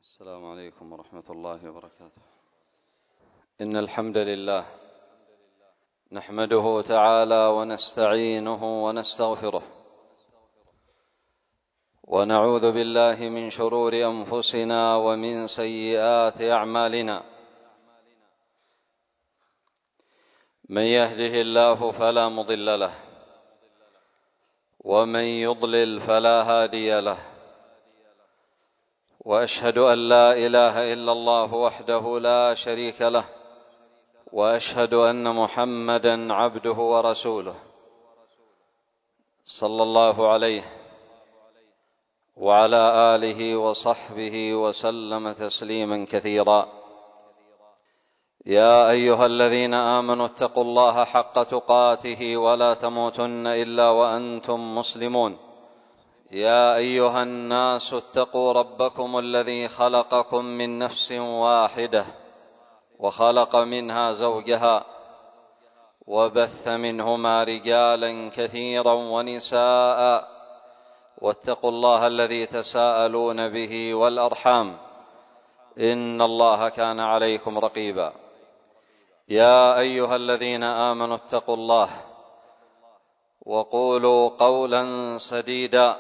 السلام عليكم ورحمة الله وبركاته. إن الحمد لله نحمده تعالى ونستعينه ونستغفره، ونعوذ بالله من شرور أنفسنا ومن سيئات أعمالنا. من يهده الله فلا مضل له، ومن يضلل فلا هادي له، وأشهد أن لا إله إلا الله وحده لا شريك له، وأشهد أن محمدًا عبده ورسوله صلى الله عليه وعلى آله وصحبه وسلم تسليمًا كثيرًا. يا أيها الذين آمنوا اتقوا الله حق تقاته ولا تموتن إلا وأنتم مسلمون. يا أيها الناس اتقوا ربكم الذي خلقكم من نفس واحدة، وخلق منها زوجها، وبث منهما رجالا كثيرا ونساء، واتقوا الله الذي تساءلون به والأرحام، إن الله كان عليكم رقيبا. يا أيها الذين آمنوا اتقوا الله وقولوا قولا سديدا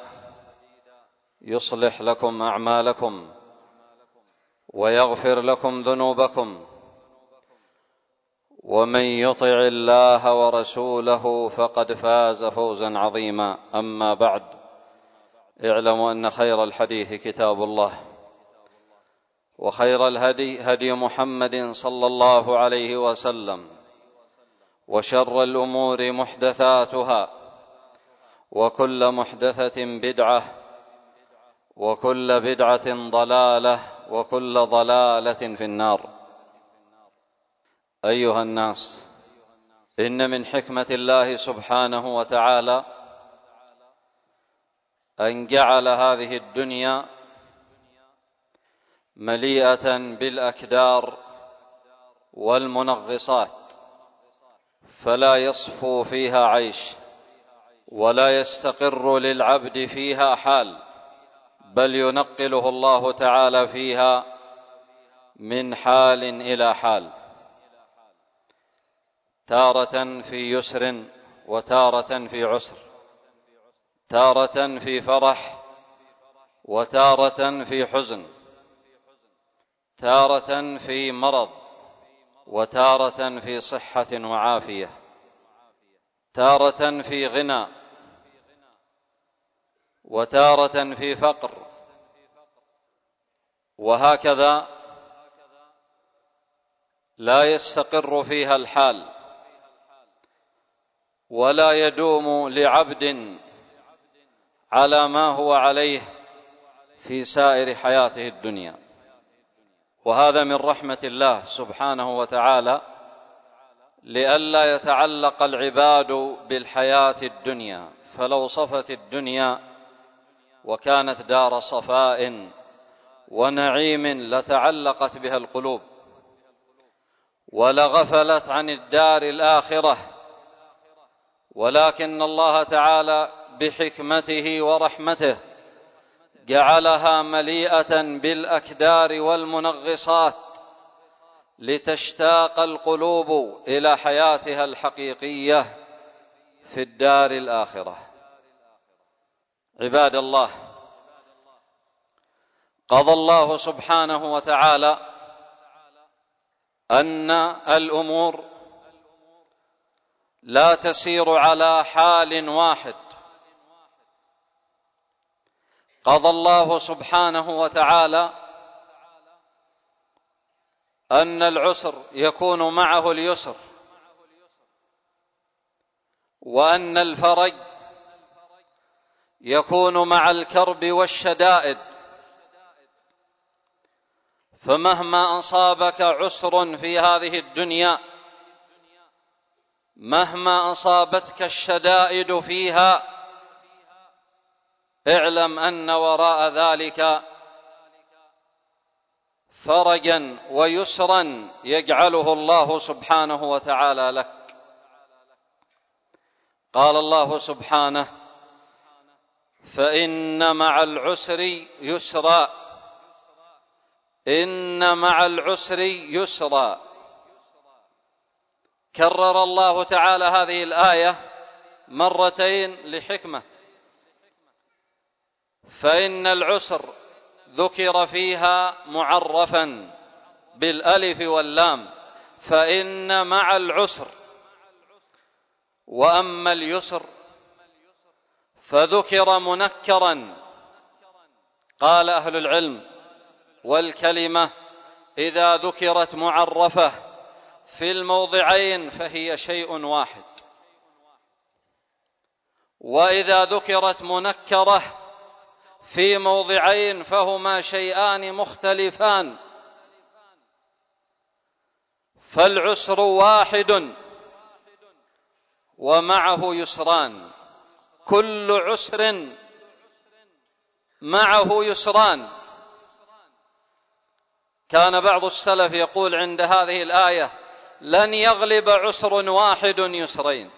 يصلح لكم أعمالكم ويغفر لكم ذنوبكم، ومن يطع الله ورسوله فقد فاز فوزا عظيما. أما بعد، اعلموا أن خير الحديث كتاب الله، وخير الهدي هدي محمد صلى الله عليه وسلم، وشر الأمور محدثاتها، وكل محدثة بدعة، وكل بدعة ضلالة، وكل ضلالة في النار. أيها الناس، إن من حكمة الله سبحانه وتعالى أن جعل هذه الدنيا مليئة بالأكدار والمنغصات، فلا يصفو فيها عيش، ولا يستقر للعبد فيها حال، بل ينقله الله تعالى فيها من حال إلى حال، تارة في يسر وتارة في عسر، تارة في فرح وتارة في حزن، تارة في مرض وتارة في صحة وعافية، تارة في غنى وتارة في فقر، وهكذا لا يستقر فيها الحال، ولا يدوم لعبد على ما هو عليه في سائر حياته الدنيا. وهذا من رحمة الله سبحانه وتعالى، لئلا يتعلق العباد بالحياة الدنيا، فلو صفت الدنيا وكانت دار صفاء ونعيم لتعلقت بها القلوب، ولغفلت عن الدار الآخرة، ولكن الله تعالى بحكمته ورحمته جعلها مليئة بالأكدار والمنغصات، لتشتاق القلوب إلى حياتها الحقيقية في الدار الآخرة. عباد الله، قضى الله سبحانه وتعالى أن الأمور لا تسير على حال واحد. قضى الله سبحانه وتعالى أن العسر يكون معه اليسر، وأن الفرج يكون مع الكرب والشدائد. فمهما أصابك عسر في هذه الدنيا، مهما أصابتك الشدائد فيها، اعلم أن وراء ذلك فرجا ويسرا يجعله الله سبحانه وتعالى لك. قال الله سبحانه: فإن مع العسر يسرا، إن مع العسر يسرا. كرر الله تعالى هذه الآية مرتين لحكمة، فإن العسر ذكر فيها معرفا بالألف واللام، فإن مع العسر. وأما اليسر فذكر منكرا. قال أهل العلم: والكلمة إذا ذكرت معرفة في الموضعين فهي شيء واحد، وإذا ذكرت منكرة في موضعين فهما شيئان مختلفان. فالعسر واحد ومعه يسران، كل عسر معه يسران. كان بعض السلف يقول عند هذه الآية: لن يغلب عسر واحد يسرين.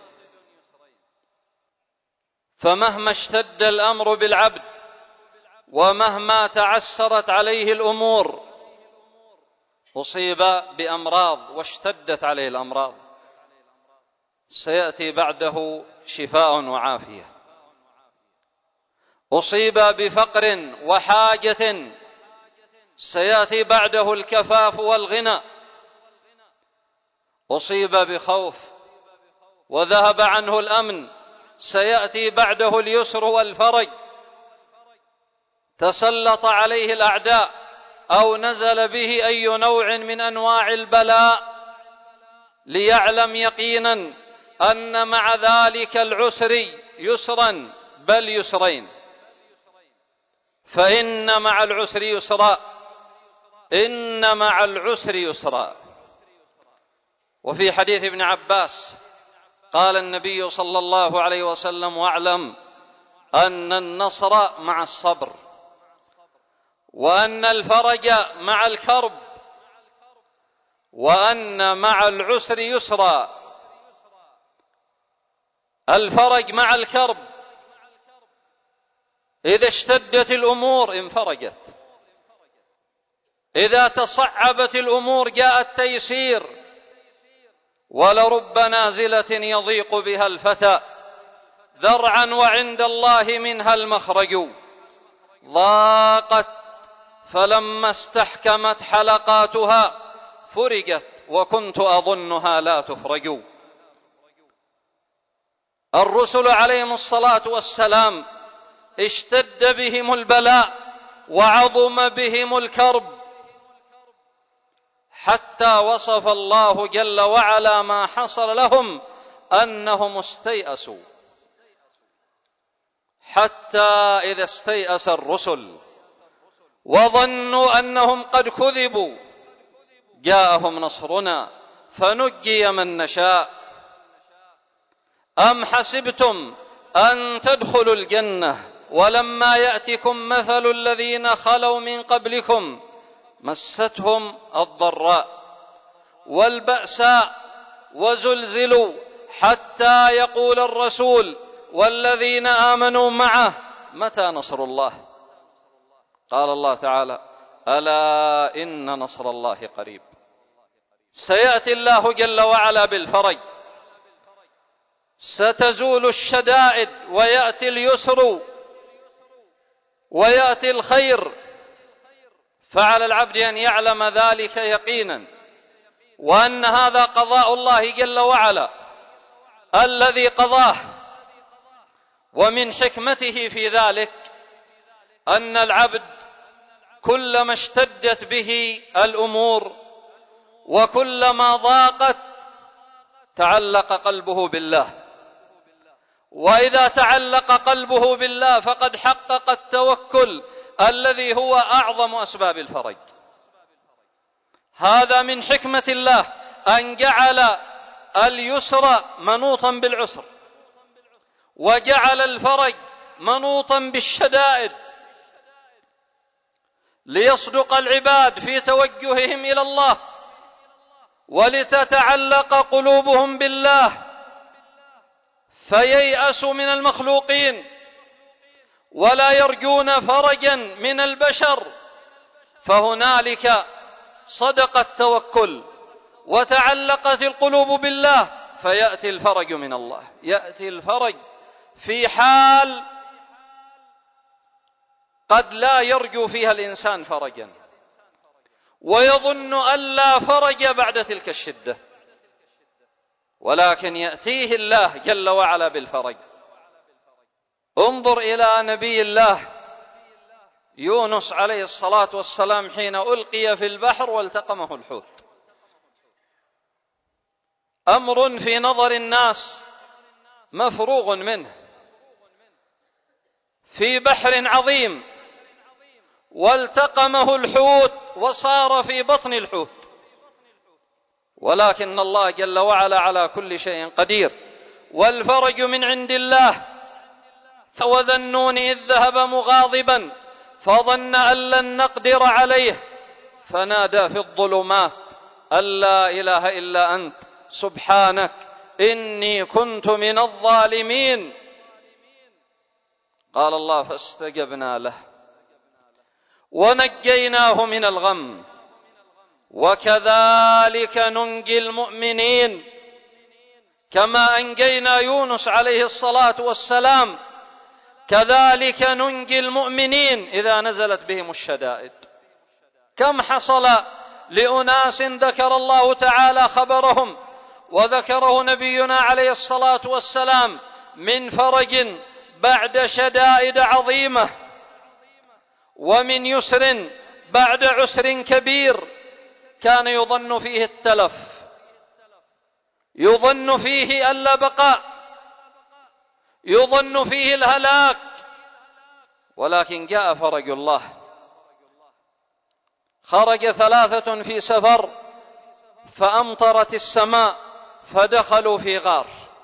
فمهما اشتد الأمر بالعبد ومهما تعسرت عليه الأمور أصيب بأمراض واشتدت عليه الأمراض، سيأتي بعده شفاء وعافية. أصيب بفقر وحاجة، سيأتي بعده الكفاف والغنى. أصيب بخوف وذهب عنه الأمن، سيأتي بعده اليسر والفرج. تسلط عليه الأعداء أو نزل به أي نوع من أنواع البلاء، ليعلم يقينا أن مع ذلك العسر يسرا، بل يسرين. فإن مع العسر يسرا، إن مع العسر يسرا. وفي حديث ابن عباس قال النبي صلى الله عليه وسلم: واعلم أن النصر مع الصبر، وأن الفرج مع الكرب، وأن مع العسر يسرا. الفرج مع الكرب، إذا اشتدت الأمور انفرجت، إذا تصعبت الأمور جاء التيسير. ولرب نازلة يضيق بها الفتى ذرعا وعند الله منها المخرج. ضاقت فلما استحكمت حلقاتها فرجت وكنت أظنها لا تفرج. الرسل عليهم الصلاة والسلام اشتد بهم البلاء وعظم بهم الكرب، حتى وصف الله جل وعلا ما حصل لهم أنهم استيأسوا. حتى إذا استيأس الرسل وظنوا أنهم قد كذبوا جاءهم نصرنا فنجي من نشاء. أم حسبتم أن تدخلوا الجنة ولما يأتكم مثل الذين خلوا من قبلكم مستهم الضراء والبأساء وزلزلوا حتى يقول الرسول والذين آمنوا معه متى نصر الله. قال الله تعالى: ألا إن نصر الله قريب. سيأتي الله جل وعلا بالفرج، ستزول الشدائد ويأتي اليسر ويأتي الخير. فعلى العبد أن يعلم ذلك يقينا، وأن هذا قضاء الله جل وعلا الذي قضاه. ومن حكمته في ذلك أن العبد كلما اشتدت به الأمور وكلما ضاقت تعلق قلبه بالله، وإذا تعلق قلبه بالله فقد حقق التوكل الذي هو أعظم أسباب الفرج. هذا من حكمة الله أن جعل اليسر منوطا بالعسر، وجعل الفرج منوطا بالشدائد، ليصدق العباد في توجههم إلى الله، ولتتعلق قلوبهم بالله، فييأسوا من المخلوقين ولا يرجون فرجا من البشر، فهنالك صدق التوكل وتعلقت القلوب بالله، فيأتي الفرج من الله. يأتي الفرج في حال قد لا يرجو فيها الإنسان فرجا، ويظن أن لا فرج بعد تلك الشدة، ولكن يأتيه الله جل وعلا بالفرج. انظر إلى نبي الله يونس عليه الصلاة والسلام حين ألقي في البحر والتقمه الحوت، أمر في نظر الناس مفروغ منه، في بحر عظيم والتقمه الحوت وصار في بطن الحوت، ولكن الله جل وعلا على كل شيء قدير، والفرج من عند الله. وذا النون إذ ذهب مغاضبا فظن أن لن نقدر عليه فنادى في الظلمات أن لا إله إلا أنت سبحانك إني كنت من الظالمين. قال الله فاستجبنا له ونجيناه من الغم وكذلك ننجي المؤمنين، كما أنجينا يونس عليه الصلاة والسلام كذلك ننجي المؤمنين إذا نزلت بهم الشدائد. كم حصل لأناس ذكر الله تعالى خبرهم وذكره نبينا عليه الصلاة والسلام من فرج بعد شدائد عظيمة، ومن يسر بعد عسر كبير كان يظن فيه التلف، يظن فيه اللا بقاء، يظن فيه الهلاك، ولكن جاء فرج الله. خرج 3 في سفر فأمطرت السماء فدخلوا في غار،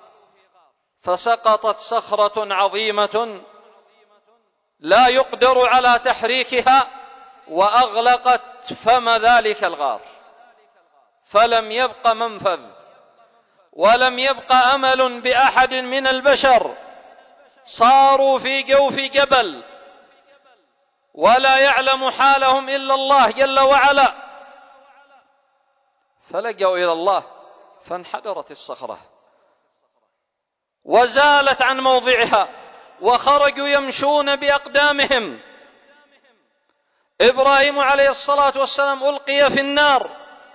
فسقطت صخرة عظيمة لا يقدر على تحريكها وأغلقت فم ذلك الغار، فلم يبق منفذ ولم يبق أمل بأحد من البشر، صاروا في جوف جبل ولا يعلم حالهم إلا الله جل وعلا، فلجأوا إلى الله فانحدرت الصخرة وزالت عن موضعها وخرجوا يمشون بأقدامهم. إبراهيم عليه الصلاة والسلام ألقي في النار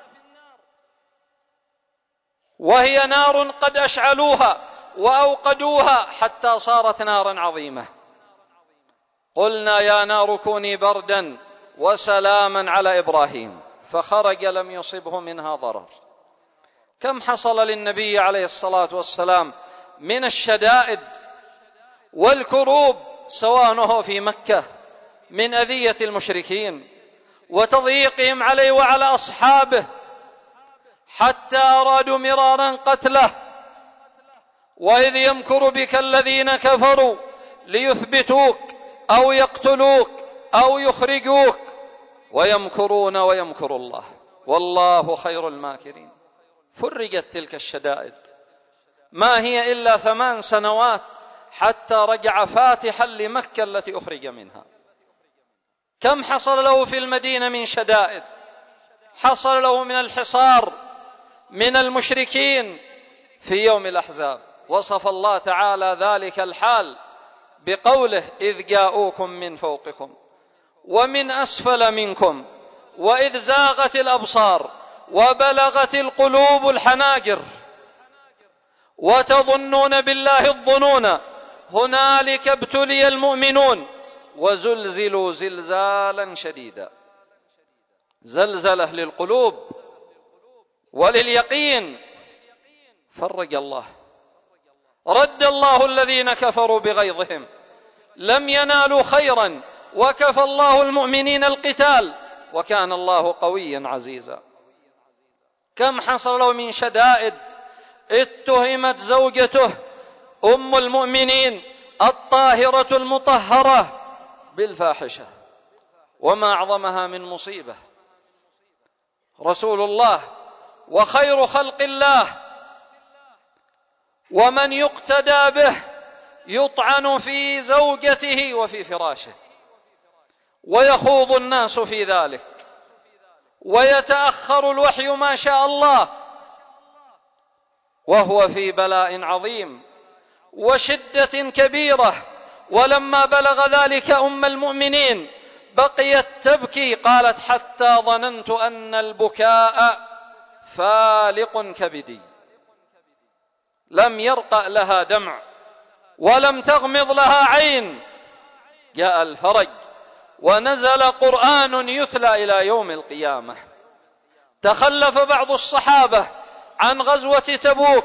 وهي نار قد أشعلوها وأوقدوها حتى صارت نارا عظيمة، قلنا يا نار كوني بردا وسلاما على إبراهيم، فخرج لم يصبه منها ضرر. كم حصل للنبي عليه الصلاة والسلام من الشدائد والكروب سواء هو في مكة من أذية المشركين وتضييقهم عليه وعلى أصحابه، حتى أرادوا مرارا قتله. وإذ يمكر بك الذين كفروا ليثبتوك أو يقتلوك أو يخرجوك ويمكرون ويمكر الله والله خير الماكرين. فرجت تلك الشدائد، ما هي إلا 8 سنوات حتى رجع فاتحا لمكة التي أخرج منها. كم حصل له في المدينة من شدائد، حصل له من الحصار من المشركين في يوم الأحزاب. وصف الله تعالى ذلك الحال بقوله إذ جاءوكم من فوقكم ومن أسفل منكم وإذ زاغت الأبصار وبلغت القلوب الحناجر وتظنون بالله الظنون هنالك ابتلي المؤمنون وزلزلوا زلزالا شديدا. زلزلة للقلوب ولليقين. فرج الله، رد الله الذين كفروا بغيظهم لم ينالوا خيرا وكفى الله المؤمنين القتال وكان الله قويا عزيزا. كم حصل له من شدائد، اتهمت زوجته أم المؤمنين الطاهرة المطهرة بالفاحشة، وما أعظمها من مصيبة. رسول الله وخير خلق الله ومن يقتدى به يطعن في زوجته وفي فراشه، ويخوض الناس في ذلك، ويتأخر الوحي ما شاء الله، وهو في بلاء عظيم وشدة كبيرة. ولما بلغ ذلك أم المؤمنين بقيت تبكي، قالت: حتى ظننت أن البكاء فالق كبدي. لم يرقأ لها دمع ولم تغمض لها عين. جاء الفرج ونزل قرآن يتلى إلى يوم القيامة. تخلف بعض الصحابة عن غزوة تبوك،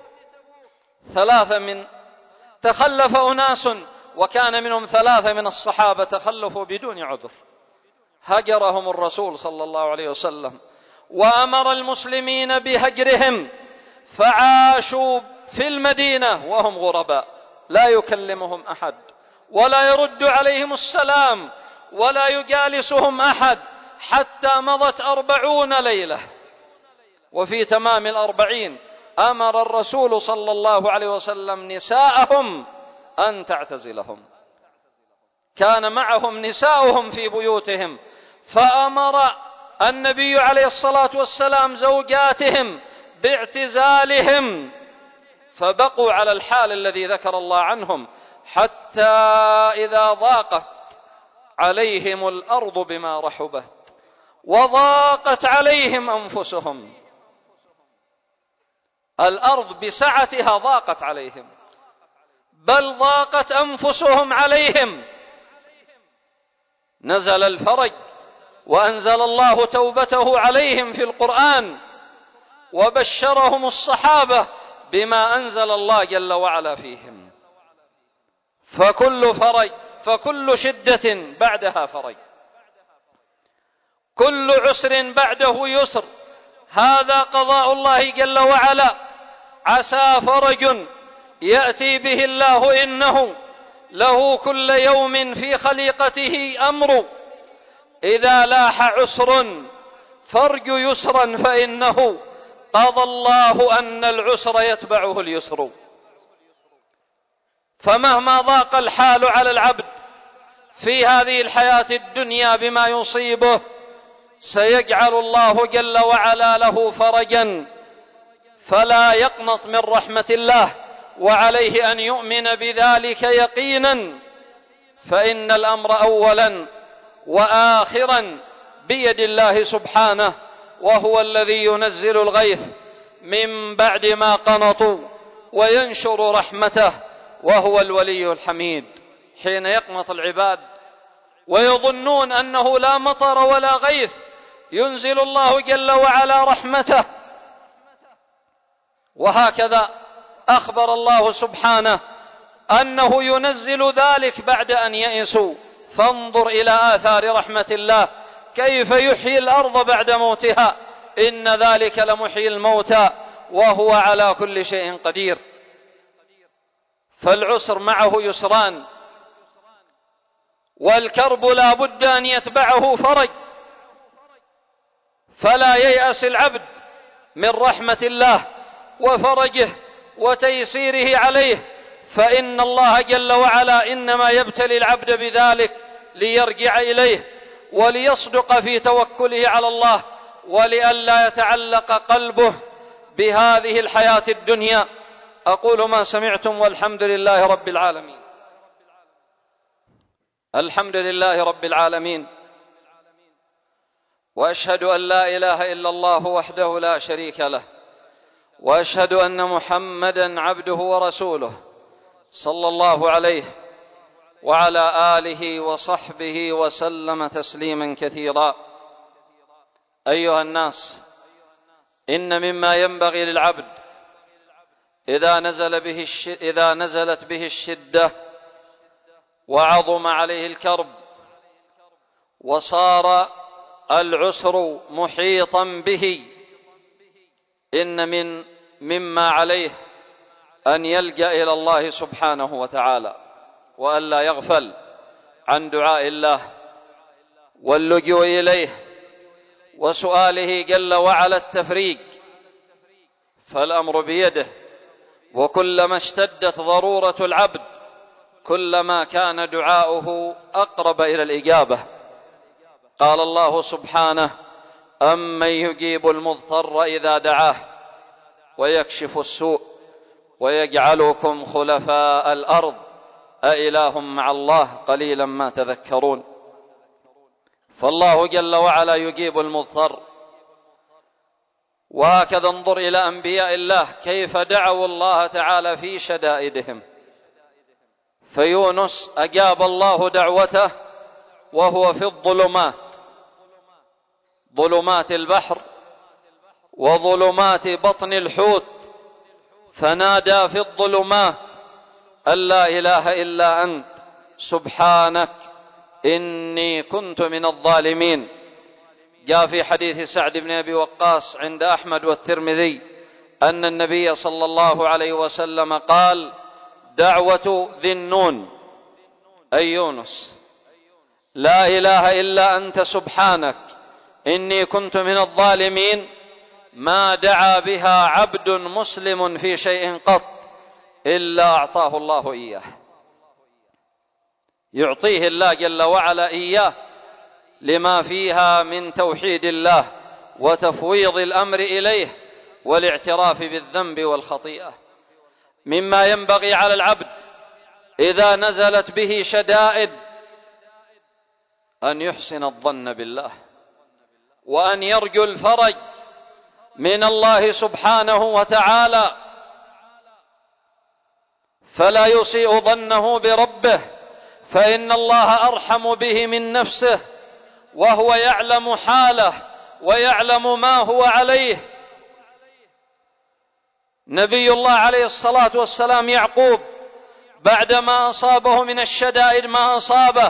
تخلف أناس، وكان منهم 3 من الصحابة تخلفوا بدون عذر، هجرهم الرسول صلى الله عليه وسلم وأمر المسلمين بهجرهم، فعاشوا في المدينة وهم غرباء، لا يكلمهم أحد ولا يرد عليهم السلام ولا يجالسهم أحد، حتى مضت 40 ليلة. وفي تمام 40 أمر الرسول صلى الله عليه وسلم نساءهم أن تعتزلهم. كان معهم نساؤهم في بيوتهم، فأمر النبي عليه الصلاة والسلام زوجاتهم باعتزالهم، فبقوا على الحال الذي ذكر الله عنهم، حتى إذا ضاقت عليهم الأرض بما رحبت وضاقت عليهم أنفسهم. الأرض بسعتها ضاقت عليهم، بل ضاقت أنفسهم عليهم. نزل الفرج وأنزل الله توبته عليهم في القرآن، وبشرهم الصحابة بما أنزل الله جل وعلا فيهم. فكل شدة بعدها فرج، كل عسر بعده يسر. هذا قضاء الله جل وعلا. عسى فرج يأتي به الله، إنه له كل يوم في خليقته أمر. إذا لاح عسر فرج يسرا، فإنه قضى الله أن العسر يتبعه اليسر. فمهما ضاق الحال على العبد في هذه الحياة الدنيا بما يصيبه، سيجعل الله جل وعلا له فرجا، فلا يقنط من رحمة الله، وعليه أن يؤمن بذلك يقينا، فإن الأمر أولا وآخرا بيد الله سبحانه، وهو الذي ينزل الغيث من بعد ما قنطوا وينشر رحمته، وهو الولي الحميد. حين يقنط العباد ويظنون أنه لا مطر ولا غيث، ينزل الله جل وعلا رحمته. وهكذا أخبر الله سبحانه أنه ينزل ذلك بعد أن يئسوا. فانظر إلى آثار رحمة الله، كيف يحيي الأرض بعد موتها، إن ذلك لمحيي الموتى وهو على كل شيء قدير. فالعسر معه يسران، والكرب لا بد أن يتبعه فرج. فلا ييأس العبد من رحمة الله وفرجه وتيسيره عليه، فإن الله جل وعلا إنما يبتلي العبد بذلك ليرجع إليه وليصدق في توكله على الله، ولئلا يتعلق قلبه بهذه الحياة الدنيا. أقول ما سمعتم، والحمد لله رب العالمين. الحمد لله رب العالمين، وأشهد أن لا إله إلا الله وحده لا شريك له، وأشهد أن محمدا عبده ورسوله، صلى الله عليه وعلى آله وصحبه وسلم تسليما كثيرا. أيها الناس، إن مما ينبغي للعبد إذا نزلت به الشدة وعظم عليه الكرب وصار العسر محيطا به، إن مما عليه أن يلجأ إلى الله سبحانه وتعالى، وأن لا يغفل عن دعاء الله واللجوء إليه وسؤاله جل وعلا التفريج، فالأمر بيده. وكلما اشتدت ضرورة العبد كلما كان دعاؤه أقرب إلى الإجابة. قال الله سبحانه: أمن يجيب المضطر إذا دعاه ويكشف السوء ويجعلكم خلفاء الأرض أإله مع الله قليلا ما تذكرون. فالله جل وعلا يجيب المضطر. وهكذا انظر إلى أنبياء الله كيف دعوا الله تعالى في شدائدهم. فيونس أجاب الله دعوته وهو في الظلمات، ظلمات البحر وظلمات بطن الحوت، فنادى في الظلمات أن لا إله إلا أنت سبحانك إني كنت من الظالمين. جاء في حديث سعد بن أبي وقاص عند أحمد والترمذي أن النبي صلى الله عليه وسلم قال: دعوة ذي النون أي يونس، لا إله إلا أنت سبحانك إني كنت من الظالمين، ما دعا بها عبد مسلم في شيء قط إلا أعطاه الله إياه. يعطيه الله جل وعلا إياه لما فيها من توحيد الله وتفويض الأمر إليه والاعتراف بالذنب والخطيئة. مما ينبغي على العبد إذا نزلت به شدائد أن يحسن الظن بالله، وأن يرجو الفرج من الله سبحانه وتعالى، فلا يسيء ظنه بربه، فإن الله أرحم به من نفسه، وهو يعلم حاله ويعلم ما هو عليه. نبي الله عليه الصلاة والسلام يعقوب بعدما أصابه من الشدائد ما أصابه،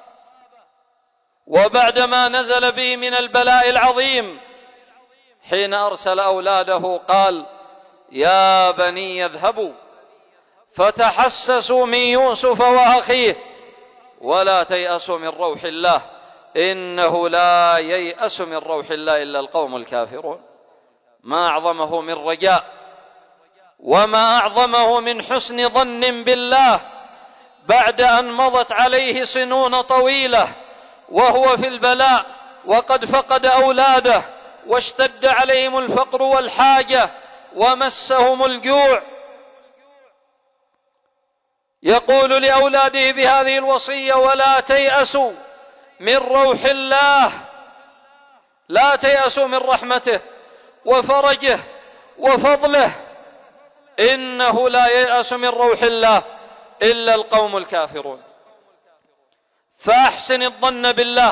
وبعدما نزل به من البلاء العظيم، حين أرسل أولاده قال: يا بني اذهبوا فتحسسوا من يوسف وأخيه ولا تيأسوا من روح الله إنه لا ييأس من روح الله إلا القوم الكافرون. ما أعظمه من رجاء وما أعظمه من حسن ظن بالله بعد أن مضت عليه سنون طويلة وهو في البلاء وقد فقد أولاده واشتد عليهم الفقر والحاجة ومسهم الجوع، يقول لأولاده بهذه الوصية: ولا تيأسوا من روح الله، لا تيأسوا من رحمته وفرجه وفضله، إنه لا ييأس من روح الله إلا القوم الكافرون. فأحسن الظن بالله،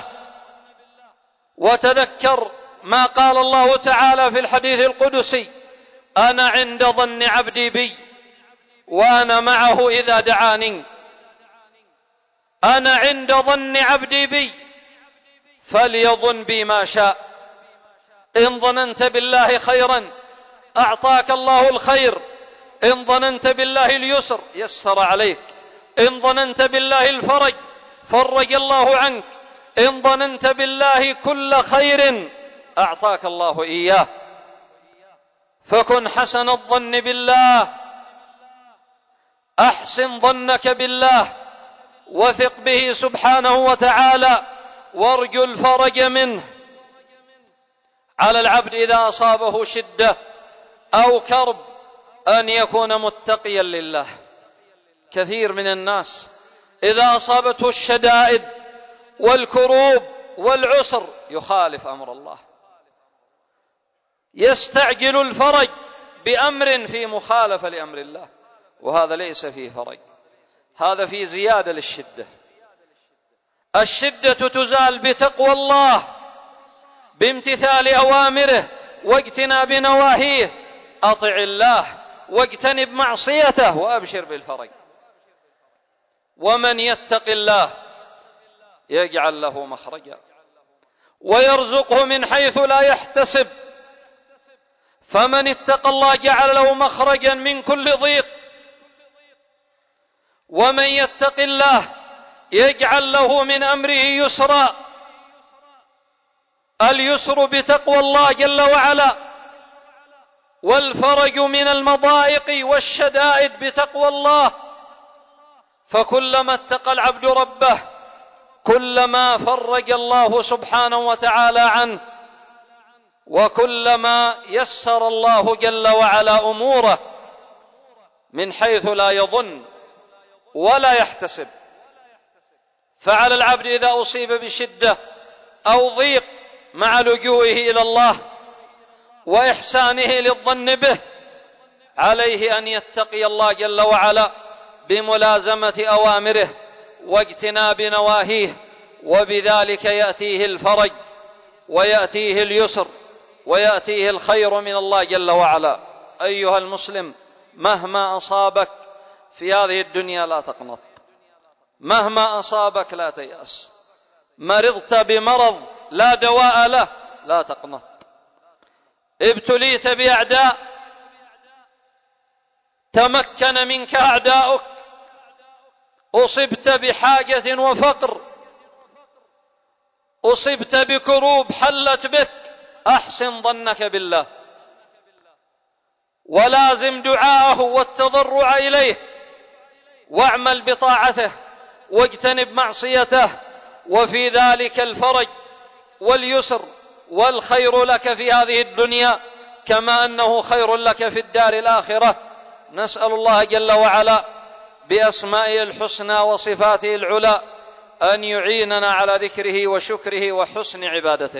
وتذكر ما قال الله تعالى في الحديث القدسي: أنا عند ظن عبدي بي وأنا معه إذا دعاني. أنا عند ظن عبدي بي فليظن بي ما شاء. إن ظننت بالله خيرا أعطاك الله الخير، إن ظننت بالله اليسر يسر عليك، إن ظننت بالله الفرج فرج الله عنك، إن ظننت بالله كل خير أعطاك الله إياه. فكن حسن الظن بالله، أحسن ظنك بالله، وثق به سبحانه وتعالى، وارجو الفرج منه. على العبد إذا أصابه شدة أو كرب أن يكون متقيا لله. كثير من الناس إذا أصابته الشدائد والكروب والعسر يخالف أمر الله، يستعجل الفرج بأمر في مخالفة لأمر الله، وهذا ليس فيه فرج، هذا فيه زيادة للشدة. الشدة تزال بتقوى الله، بامتثال أوامره واجتناب نواهيه. أطع الله واجتنب معصيته وأبشر بالفرج. ومن يتق الله يجعل له مخرجا ويرزقه من حيث لا يحتسب. فمن اتقى الله جعل له مخرجا من كل ضيق، ومن يتق الله يجعل له من أمره يسرا. اليسر بتقوى الله جل وعلا، والفرج من المضائق والشدائد بتقوى الله. فكلما اتقى العبد ربه كلما فرج الله سبحانه وتعالى عنه، وكلما يسر الله جل وعلا أموره من حيث لا يظن ولا يحتسب. فعلى العبد إذا أصيب بشدة أو ضيق مع لجوئه إلى الله وإحسانه للظن به، عليه أن يتقي الله جل وعلا بملازمة أوامره واجتناب نواهيه، وبذلك يأتيه الفرج ويأتيه اليسر ويأتيه الخير من الله جل وعلا. أيها المسلم، مهما أصابك في هذه الدنيا لا تقنط، مهما أصابك لا تيأس، مرضت بمرض لا دواء له لا تقنط، ابتليت بأعداء تمكن منك أعداؤك، أصبت بحاجة وفقر، أصبت بكروب حلت بك، أحسن ظنك بالله ولازم دعاءه والتضرع إليه، واعمل بطاعته واجتنب معصيته، وفي ذلك الفرج واليسر والخير لك في هذه الدنيا كما أنه خير لك في الدار الآخرة. نسأل الله جل وعلا بأسمائه الحسنى وصفاته العلى أن يعيننا على ذكره وشكره وحسن عبادته.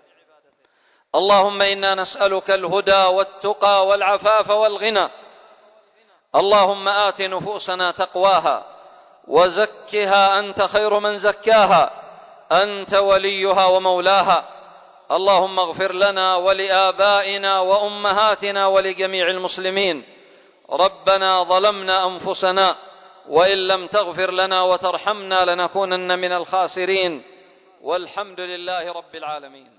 اللهم إنا نسألك الهدى والتقى والعفاف والغنى. اللهم آت نفوسنا تقواها وزكها أنت خير من زكاها، أنت وليها ومولاها. اللهم اغفر لنا ولآبائنا وأمهاتنا ولجميع المسلمين. ربنا ظلمنا أنفسنا وإن لم تغفر لنا وترحمنا لنكونن من الخاسرين، والحمد لله رب العالمين.